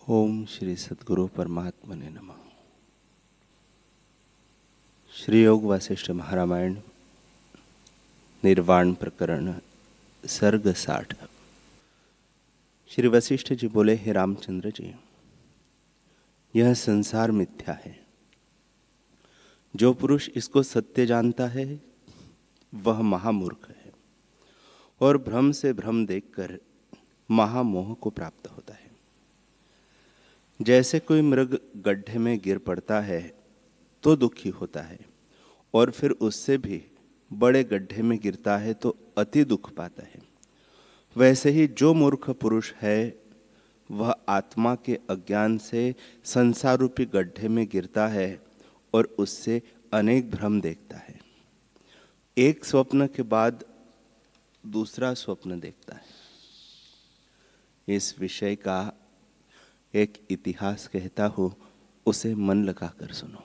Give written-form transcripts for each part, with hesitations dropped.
ओम श्री सद्गुरु परमात्मने नमः। श्री योग वासिष्ठ महारामायण निर्वाण प्रकरण सर्ग 60। श्री वशिष्ठ जी बोले, हे रामचंद्र जी, यह संसार मिथ्या है। जो पुरुष इसको सत्य जानता है वह महामूर्ख है और भ्रम से भ्रम देखकर महामोह को प्राप्त होता है। जैसे कोई मृग गड्ढे में गिर पड़ता है तो दुखी होता है और फिर उससे भी बड़े गड्ढे में गिरता है तो अति दुख पाता है, वैसे ही जो मूर्ख पुरुष है वह आत्मा के अज्ञान से संसार रूपी गड्ढे में गिरता है और उससे अनेक भ्रम देखता है। एक स्वप्न के बाद दूसरा स्वप्न देखता है। इस विषय का एक इतिहास कहता हूं, उसे मन लगाकर सुनो।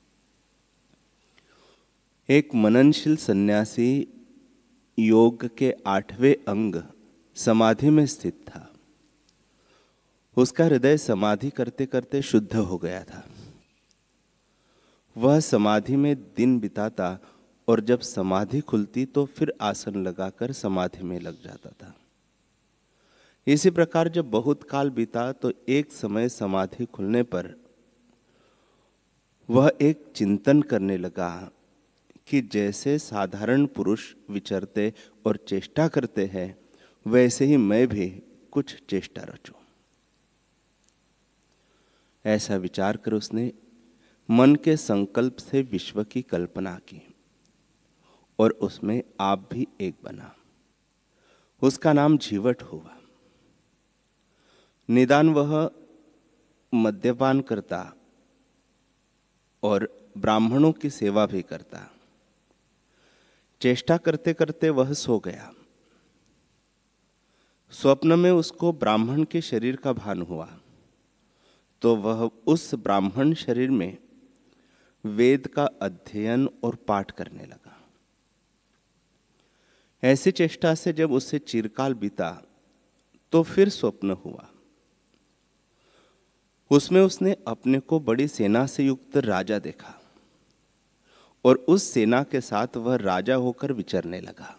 एक मननशील सन्यासी योग के 8वें अंग समाधि में स्थित था। उसका हृदय समाधि करते करते शुद्ध हो गया था। वह समाधि में दिन बिताता और जब समाधि खुलती तो फिर आसन लगाकर समाधि में लग जाता था। इसी प्रकार जब बहुत काल बीता तो एक समय समाधि खुलने पर वह एक चिंतन करने लगा कि जैसे साधारण पुरुष विचरते और चेष्टा करते हैं वैसे ही मैं भी कुछ चेष्टा रचूं। ऐसा विचार कर उसने मन के संकल्प से विश्व की कल्पना की और उसमें आप भी एक बना। उसका नाम जीवट हुआ। निदान वह मद्यपान करता और ब्राह्मणों की सेवा भी करता। चेष्टा करते करते वह सो गया। स्वप्न में उसको ब्राह्मण के शरीर का भान हुआ तो वह उस ब्राह्मण शरीर में वेद का अध्ययन और पाठ करने लगा। ऐसी चेष्टा से जब उससे चिरकाल बीता तो फिर स्वप्न हुआ। उसमें उसने अपने को बड़ी सेना से युक्त राजा देखा और उस सेना के साथ वह राजा होकर विचरने लगा।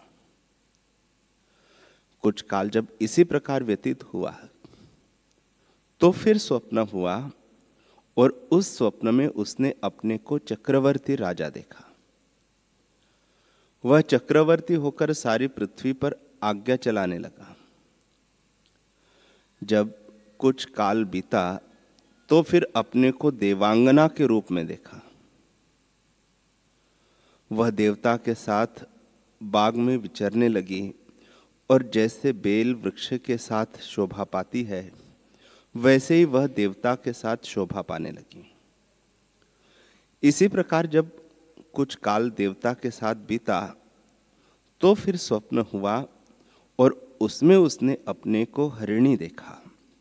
कुछ काल जब इसी प्रकार व्यतीत हुआ तो फिर स्वप्न हुआ और उस स्वप्न में उसने अपने को चक्रवर्ती राजा देखा। वह चक्रवर्ती होकर सारी पृथ्वी पर आज्ञा चलाने लगा। जब कुछ काल बीता तो फिर अपने को देवांगना के रूप में देखा। वह देवता के साथ बाग में विचरने लगी और जैसे बेल वृक्ष के साथ शोभा पाती है वैसे ही वह देवता के साथ शोभा पाने लगी। इसी प्रकार जब कुछ काल देवता के साथ बीता तो फिर स्वप्न हुआ और उसमें उसने अपने को हरिणी देखा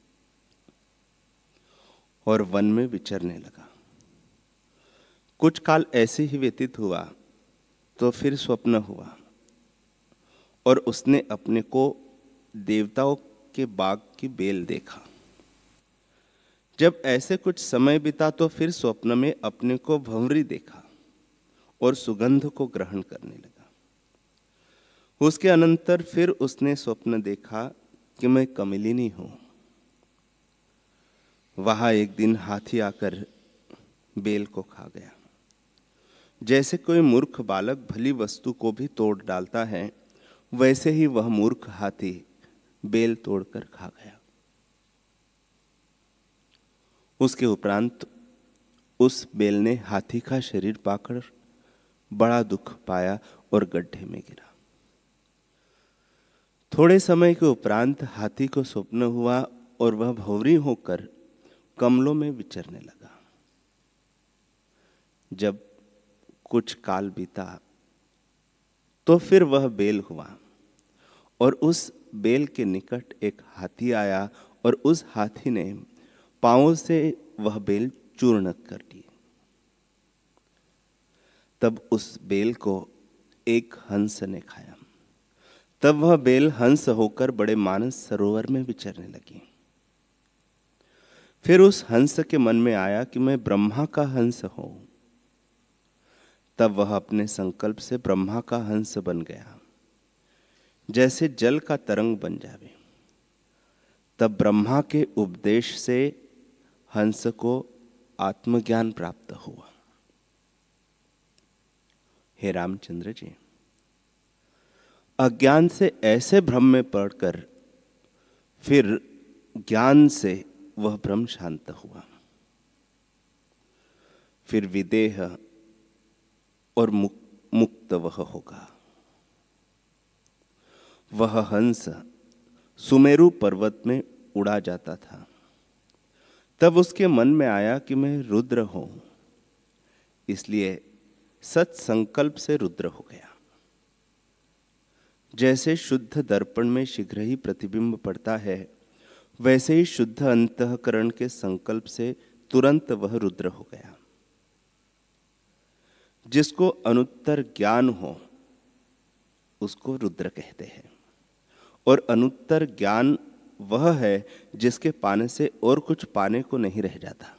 और वन में विचरने लगा। कुछ काल ऐसे ही व्यतीत हुआ तो फिर स्वप्न हुआ और उसने अपने को देवताओं के बाग की बेल देखा। जब ऐसे कुछ समय बीता तो फिर स्वप्न में अपने को भंवरी देखा और सुगंध को ग्रहण करने लगा। उसके अनंतर फिर उसने स्वप्न देखा कि मैं कमलिनी हूं। वहां एक दिन हाथी आकर बेल को खा गया। जैसे कोई मूर्ख बालक भली वस्तु को भी तोड़ डालता है वैसे ही वह मूर्ख हाथी बेल तोड़कर खा गया। उसके उपरांत उस बेल ने हाथी का शरीर पाकर बड़ा दुख पाया और गड्ढे में गिरा। थोड़े समय के उपरांत हाथी को स्वप्न हुआ और वह भंवरी होकर कमलों में विचरने लगा। जब कुछ काल बीता तो फिर वह बेल हुआ और उस बेल के निकट एक हाथी आया और उस हाथी ने पांवों से वह बेल चूर्ण कर दी। तब उस बेल को एक हंस ने खाया। तब वह बेल हंस होकर बड़े मानस सरोवर में विचरने लगी। फिर उस हंस के मन में आया कि मैं ब्रह्मा का हंस हूं। तब वह अपने संकल्प से ब्रह्मा का हंस बन गया, जैसे जल का तरंग बन जावे। तब ब्रह्मा के उपदेश से हंस को आत्मज्ञान प्राप्त हुआ। हे रामचंद्र जी, अज्ञान से ऐसे भ्रम में पड़कर फिर ज्ञान से वह भ्रम शांत हुआ। फिर विदेह और मुक्त वह होगा। वह हंस सुमेरु पर्वत में उड़ा जाता था। तब उसके मन में आया कि मैं रुद्र हूं, इसलिए सत संकल्प से रुद्र हो गया। जैसे शुद्ध दर्पण में शीघ्र ही प्रतिबिंब पड़ता है, वैसे ही शुद्ध अंतःकरण के संकल्प से तुरंत वह रुद्र हो गया। जिसको अनुत्तर ज्ञान हो उसको रुद्र कहते हैं, और अनुत्तर ज्ञान वह है जिसके पाने से और कुछ पाने को नहीं रह जाता।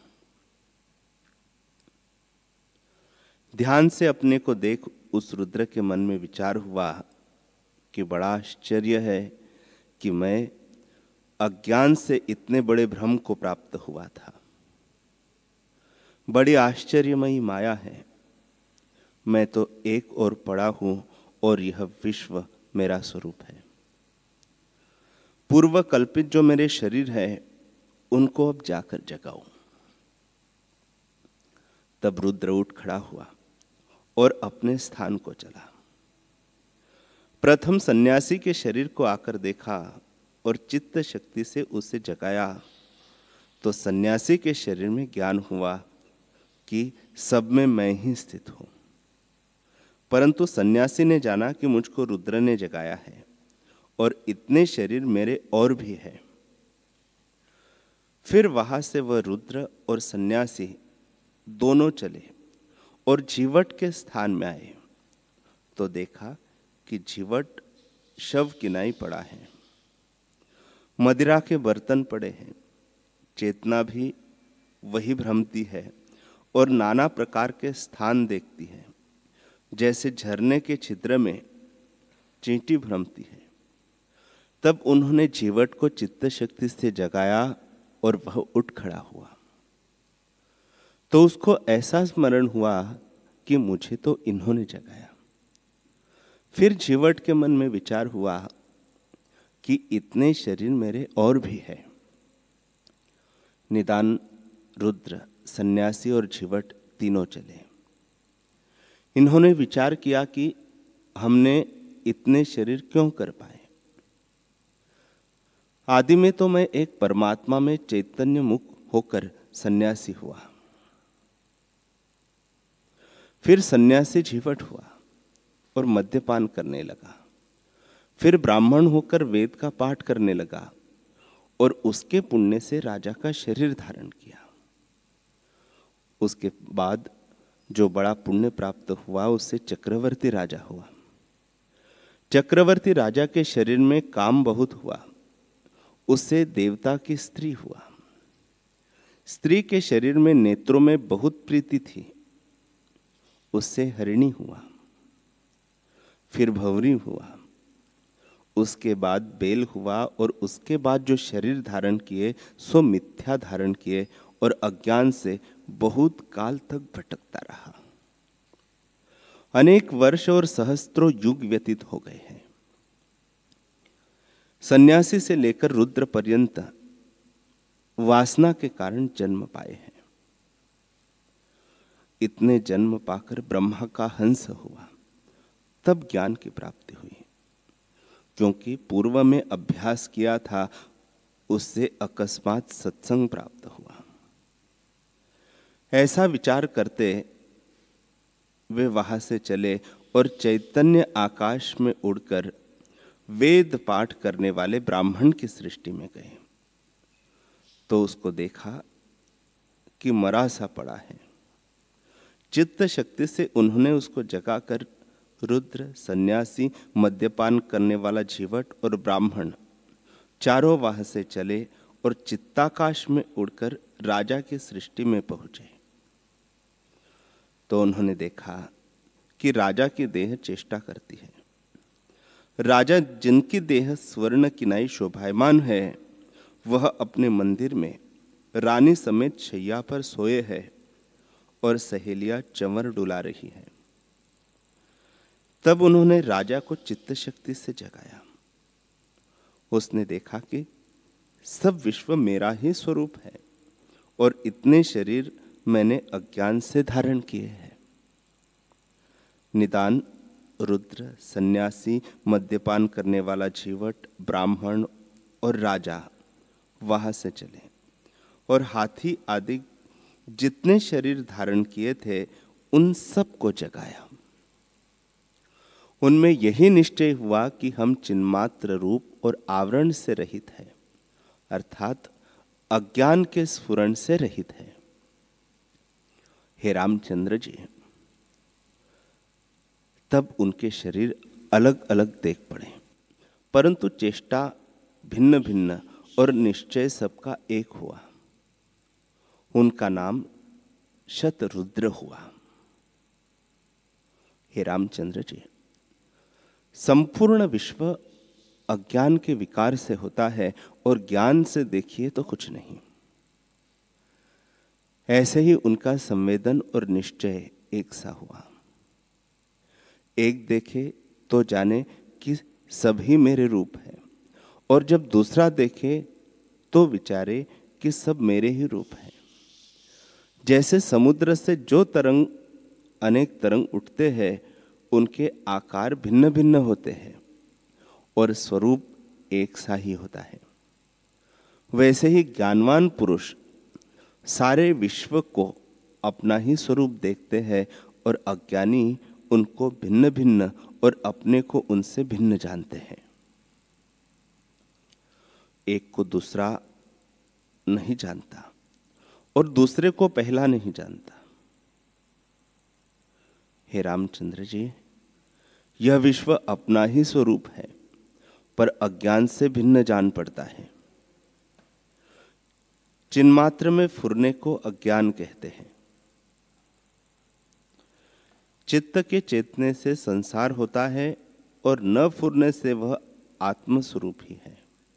ध्यान से अपने को देख उस रुद्र के मन में विचार हुआ कि बड़ा आश्चर्य है कि मैं अज्ञान से इतने बड़े भ्रम को प्राप्त हुआ था। बड़ी आश्चर्यमयी माया है। मैं तो एक और पड़ा हूं और यह विश्व मेरा स्वरूप है। पूर्व कल्पित जो मेरे शरीर है उनको अब जाकर जगाऊं। तब रुद्र उठ खड़ा हुआ और अपने स्थान को चला। प्रथम सन्यासी के शरीर को आकर देखा और चित्त शक्ति से उसे जगाया, तो सन्यासी के शरीर में ज्ञान हुआ कि सब में मैं ही स्थित हूं। परंतु सन्यासी ने जाना कि मुझको रुद्र ने जगाया है और इतने शरीर मेरे और भी हैं। फिर वहां से वह रुद्र और सन्यासी दोनों चले और जीवट के स्थान में आए, तो देखा कि जीवट शव किनाई पड़ा है। मदिरा के बर्तन पड़े हैं। चेतना भी वही भ्रमती है और नाना प्रकार के स्थान देखती है, जैसे झरने के छिद्र में चींटी भ्रमती है। तब उन्होंने जीवट को चित्त शक्ति से जगाया और वह उठ खड़ा हुआ। तो उसको ऐसा स्मरण हुआ कि मुझे तो इन्होंने जगाया। फिर जीवट के मन में विचार हुआ कि इतने शरीर मेरे और भी है। निदान रुद्र, सन्यासी और जीवट तीनों चले। इन्होंने विचार किया कि हमने इतने शरीर क्यों कर पाए। आदि में तो मैं एक परमात्मा में चैतन्य मुक्त होकर सन्यासी हुआ। फिर सन्यासी जीवट हुआ और मद्यपान करने लगा। फिर ब्राह्मण होकर वेद का पाठ करने लगा और उसके पुण्य से राजा का शरीर धारण किया। उसके बाद जो बड़ा पुण्य प्राप्त हुआ उससे चक्रवर्ती राजा हुआ। चक्रवर्ती राजा के शरीर में काम बहुत हुआ, उससे देवता की स्त्री हुआ। स्त्री के शरीर में नेत्रों में बहुत प्रीति थी, उससे हरिणी हुआ। फिर भंवरी हुआ, उसके बाद बेल हुआ, और उसके बाद जो शरीर धारण किए सो मिथ्या धारण किए और अज्ञान से बहुत काल तक भटकता रहा। अनेक वर्ष और सहस्त्रों युग व्यतीत हो गए हैं। सन्यासी से लेकर रुद्र पर्यंत वासना के कारण जन्म पाए हैं। इतने जन्म पाकर ब्रह्मा का हंस हुआ, तब ज्ञान की प्राप्ति हुई। क्योंकि पूर्व में अभ्यास किया था, उससे अकस्मात सत्संग प्राप्त हुआ। ऐसा विचार करते वे वहां से चले और चैतन्य आकाश में उड़कर वेद पाठ करने वाले ब्राह्मण की सृष्टि में गए। तो उसको देखा कि मरा सा पड़ा है। चित्त शक्ति से उन्होंने उसको जगाकर रुद्र, सन्यासी, मद्यपान करने वाला जीवट और ब्राह्मण चारों वहां से चले और चित्ताकाश में उड़कर राजा की सृष्टि में पहुंचे तो उन्होंने देखा कि राजा की देह चेष्टा करती है। राजा जिनकी देह स्वर्ण किनाई शोभायमान है वह अपने मंदिर में रानी समेत शैया पर सोए है और सहेलियां चंवर डुला रही है। तब उन्होंने राजा को चित्त शक्ति से जगाया। उसने देखा कि सब विश्व मेरा ही स्वरूप है और इतने शरीर मैंने अज्ञान से धारण किए हैं। निदान रुद्र, सन्यासी, मद्यपान करने वाला जीवट, ब्राह्मण और राजा वहां से चले और हाथी आदि जितने शरीर धारण किए थे उन सबको जगाया। उनमें यही निश्चय हुआ कि हम चिन्मात्र रूप और आवरण से रहित है, अर्थात अज्ञान के स्फुरण से रहित है। हे रामचंद्र जी, तब उनके शरीर अलग अलग देख पड़े, परंतु चेष्टा भिन्न भिन्न और निश्चय सबका एक हुआ। उनका नाम शतरुद्र हुआ। हे रामचंद्र जी, संपूर्ण विश्व अज्ञान के विकार से होता है और ज्ञान से देखिए तो कुछ नहीं। ऐसे ही उनका संवेदन और निश्चय एक सा हुआ। एक देखे तो जाने कि सभी मेरे रूप है और जब दूसरा देखे तो विचारे कि सब मेरे ही रूप है। जैसे समुद्र से जो तरंग अनेक तरंग उठते हैं उनके आकार भिन्न भिन्न होते हैं और स्वरूप एक सा ही होता है, वैसे ही ज्ञानवान पुरुष सारे विश्व को अपना ही स्वरूप देखते हैं और अज्ञानी उनको भिन्न भिन्न और अपने को उनसे भिन्न जानते हैं। एक को दूसरा नहीं जानता और दूसरे को पहला नहीं जानता। हे रामचंद्र जी, यह विश्व अपना ही स्वरूप है पर अज्ञान से भिन्न जान पड़ता है। चिन्मात्र में फुरने को अज्ञान कहते हैं। चित्त के चेतने से संसार होता है और न फुरने से वह आत्म स्वरूप ही है।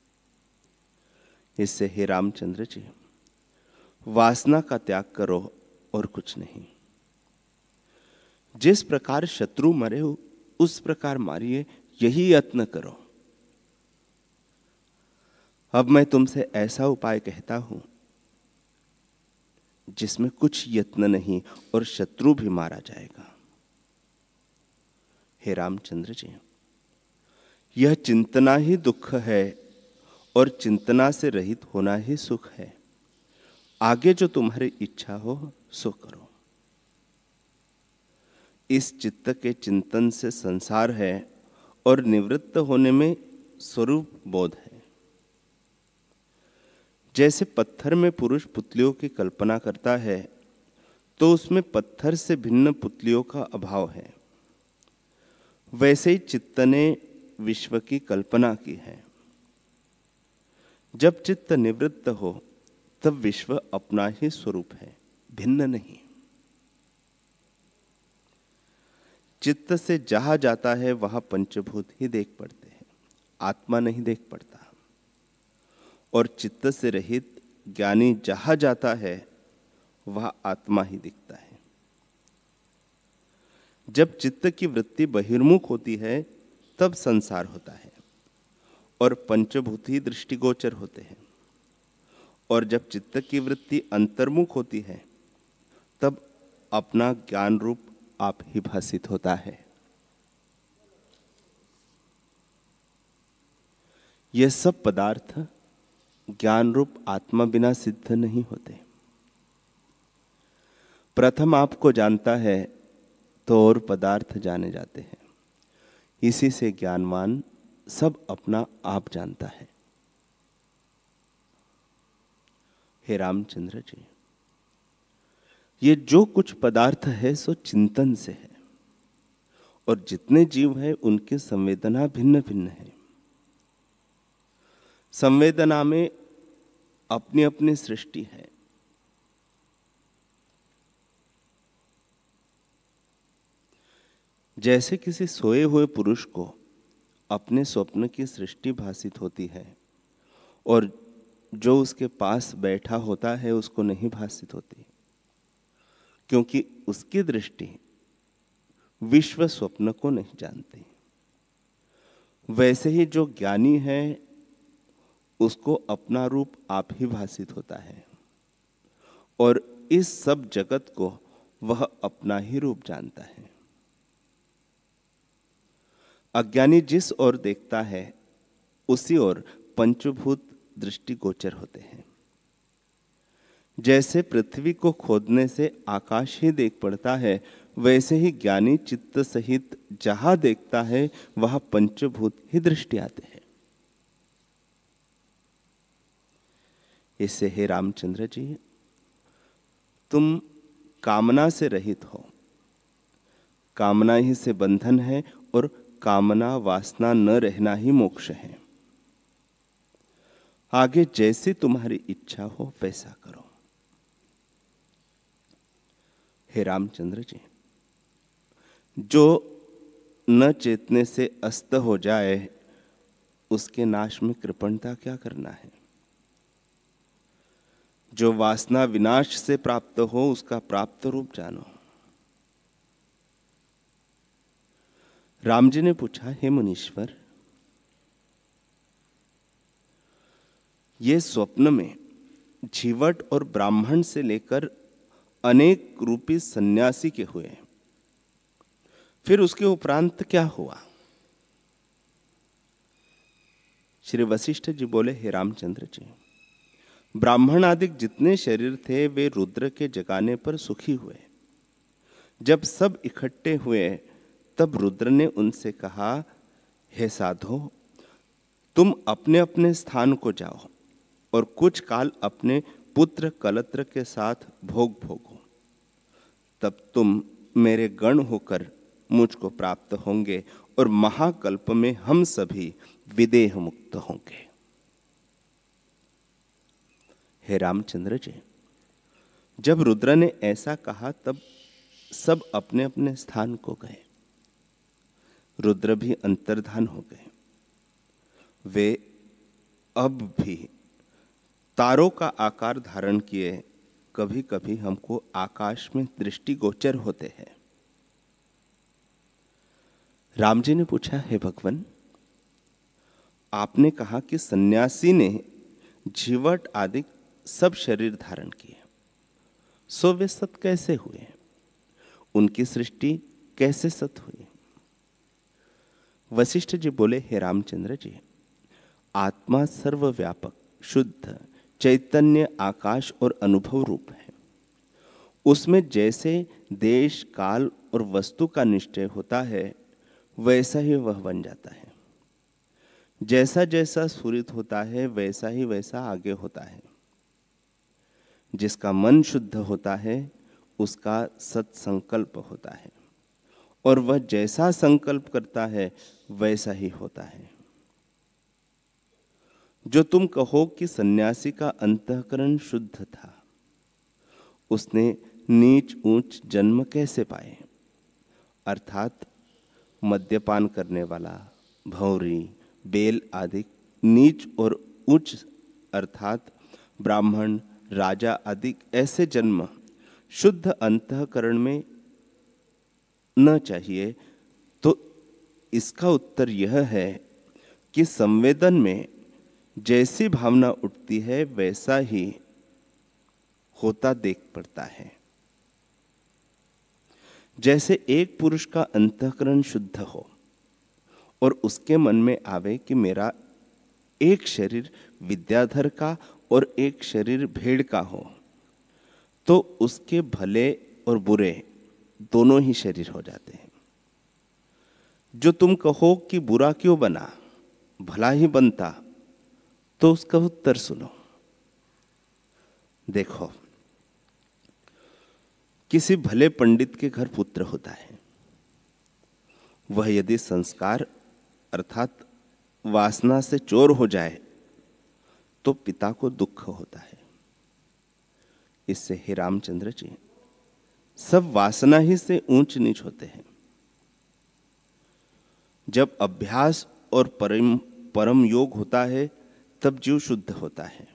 इससे हे रामचंद्र जी, वासना का त्याग करो और कुछ नहीं। जिस प्रकार शत्रु मरे उस प्रकार मारिए, यही यत्न करो। अब मैं तुमसे ऐसा उपाय कहता हूं जिसमें कुछ यत्न नहीं और शत्रु भी मारा जाएगा। हे रामचंद्र जी, यह चिंतना ही दुख है और चिंतना से रहित होना ही सुख है। आगे जो तुम्हारी इच्छा हो सो करो। इस चित्त के चिंतन से संसार है और निवृत्त होने में स्वरूप बोध है। जैसे पत्थर में पुरुष पुतलियों की कल्पना करता है तो उसमें पत्थर से भिन्न पुतलियों का अभाव है, वैसे ही चित्त ने विश्व की कल्पना की है। जब चित्त निवृत्त हो तब विश्व अपना ही स्वरूप है, भिन्न नहीं। चित्त से जहां जाता है वहां पंचभूत ही देख पड़ते हैं, आत्मा नहीं देख पड़ता। और चित्त से रहित ज्ञानी जहां जाता है वह आत्मा ही दिखता है। जब चित्त की वृत्ति बहिर्मुख होती है तब संसार होता है और पंचभूत ही दृष्टिगोचर होते हैं। और जब चित्त की वृत्ति अंतर्मुख होती है तब अपना ज्ञान रूप आप ही भासित होता है। यह सब पदार्थ ज्ञान रूप आत्मा बिना सिद्ध नहीं होते। प्रथम आपको जानता है तो और पदार्थ जाने जाते हैं। इसी से ज्ञानवान सब अपना आप जानता है। हे रामचंद्र जी, ये जो कुछ पदार्थ है सो चिंतन से है और जितने जीव है उनकी संवेदना भिन्न भिन्न है। संवेदना में अपनी अपनी सृष्टि है। जैसे किसी सोए हुए पुरुष को अपने स्वप्न की सृष्टि भासित होती है और जो उसके पास बैठा होता है उसको नहीं भासित होती, क्योंकि उसकी दृष्टि विश्व स्वप्न को नहीं जानती। वैसे ही जो ज्ञानी है उसको अपना रूप आप ही भासित होता है और इस सब जगत को वह अपना ही रूप जानता है। अज्ञानी जिस ओर देखता है उसी ओर पंचभूत दृष्टिगोचर होते हैं। जैसे पृथ्वी को खोदने से आकाश ही देख पड़ता है, वैसे ही ज्ञानी चित्त सहित जहां देखता है वहां पंचभूत ही दृष्टि आते हैं। इससे हे रामचंद्र जी, तुम कामना से रहित हो। कामना ही से बंधन है और कामना वासना न रहना ही मोक्ष है। आगे जैसी तुम्हारी इच्छा हो वैसा करो। हे रामचंद्र जी, जो न चेतने से अस्त हो जाए उसके नाश में कृपणता क्या करना है। जो वासना विनाश से प्राप्त हो उसका प्राप्त रूप जानो। राम जी ने पूछा, हे मुनीश्वर, ये स्वप्न में जीवट और ब्राह्मण से लेकर अनेक रूपी सन्यासी के हुए, फिर उसके उपरांत क्या हुआ। श्री वशिष्ठ जी बोले, हे रामचंद्र जी, ब्राह्मण आदि जितने शरीर थे वे रुद्र के जगाने पर सुखी हुए। जब सब इकट्ठे हुए तब रुद्र ने उनसे कहा, हे साधो, तुम अपने अपने स्थान को जाओ और कुछ काल अपने पुत्र कलत्र के साथ भोग भोगो। तब तुम मेरे गण होकर मुझको प्राप्त होंगे और महाकल्प में हम सभी विदेह मुक्त होंगे। हे रामचंद्र जी, जब रुद्र ने ऐसा कहा तब सब अपने अपने स्थान को गए। रुद्र भी अंतर्धान हो गए। वे अब भी तारों का आकार धारण किए कभी कभी हमको आकाश में दृष्टिगोचर होते हैं। राम जी ने पूछा, हे भगवान, आपने कहा कि सन्यासी ने जीवट आदि सब शरीर धारण किए, सो वे सत कैसे हुए? उनकी सृष्टि कैसे सत हुई? वशिष्ठ जी बोले, हे रामचंद्र जी, आत्मा सर्वव्यापक शुद्ध चैतन्य आकाश और अनुभव रूप है। उसमें जैसे देश काल और वस्तु का निश्चय होता है वैसा ही वह बन जाता है। जैसा जैसा स्फुरित होता है वैसा ही वैसा आगे होता है। जिसका मन शुद्ध होता है उसका सत्संकल्प होता है और वह जैसा संकल्प करता है वैसा ही होता है। जो तुम कहो कि सन्यासी का अंतःकरण शुद्ध था, उसने नीच ऊंच जन्म कैसे पाए? अर्थात मद्यपान करने वाला, भौरी, बेल आदि नीच और उच्च अर्थात ब्राह्मण, राजा आदि ऐसे जन्म शुद्ध अंतःकरण में न चाहिए। तो इसका उत्तर यह है कि संवेदन में जैसी भावना उठती है वैसा ही होता देख पड़ता है। जैसे एक पुरुष का अंतःकरण शुद्ध हो और उसके मन में आवे कि मेरा एक शरीर विद्याधर का और एक शरीर भेड़ का हो, तो उसके भले और बुरे दोनों ही शरीर हो जाते हैं। जो तुम कहो कि बुरा क्यों बना, भला ही बनता, तो उसका उत्तर सुनो। देखो, किसी भले पंडित के घर पुत्र होता है। वह यदि संस्कार अर्थात वासना से चोर हो जाए तो पिता को दुख होता है। इससे हे रामचंद्र जी, सब वासना ही से ऊंच नीच होते हैं। जब अभ्यास और परम योग होता है तब जीव शुद्ध होता है।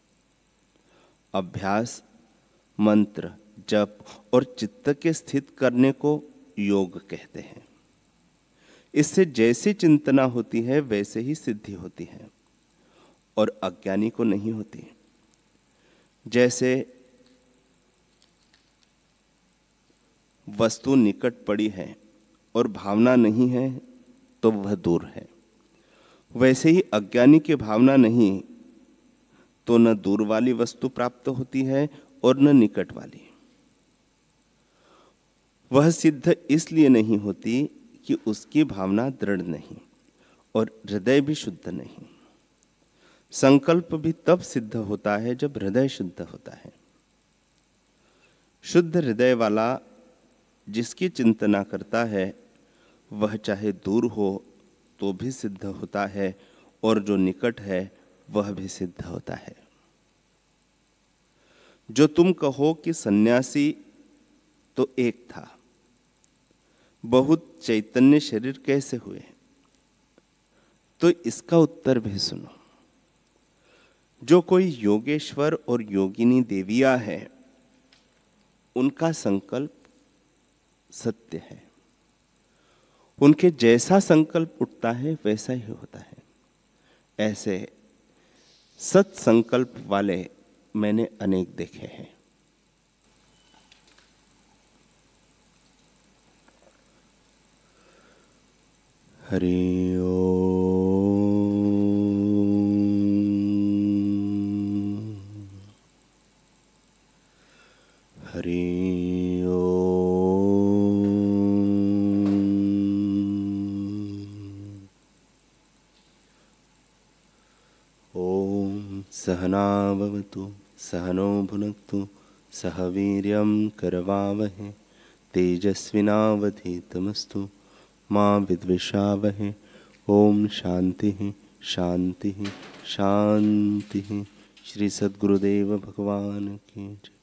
अभ्यास, मंत्र, जप और चित्त के स्थित करने को योग कहते हैं। इससे जैसी चिंतना होती है वैसे ही सिद्धि होती है और अज्ञानी को नहीं होती। जैसे वस्तु निकट पड़ी है और भावना नहीं है तो वह दूर है, वैसे ही अज्ञानी की भावना नहीं तो न दूर वाली वस्तु प्राप्त होती है और न निकट वाली। वह सिद्ध इसलिए नहीं होती कि उसकी भावना दृढ़ नहीं और हृदय भी शुद्ध नहीं। संकल्प भी तब सिद्ध होता है जब हृदय शुद्ध होता है। शुद्ध हृदय वाला जिसकी चिंतना करता है वह चाहे दूर हो तो भी सिद्ध होता है और जो निकट है वह भी सिद्ध होता है। जो तुम कहो कि सन्यासी तो एक था, बहुत चैतन्य शरीर कैसे हुए, तो इसका उत्तर भी सुनो। जो कोई योगेश्वर और योगिनी देवियां है उनका संकल्प सत्य है। उनके जैसा संकल्प उठता है वैसा ही होता है। ऐसे सत संकल्प वाले मैंने अनेक देखे हैं। हरि ओम। हरि ओम। ओम सहना भवतु सहनो भुनक्तु सह वीर्यं करवावहै तेजस्विनावधीतमस्तु मा विद्विषावहै। ओम शांति शांति शांति। श्री सद्गुरुदेव भगवान की जय।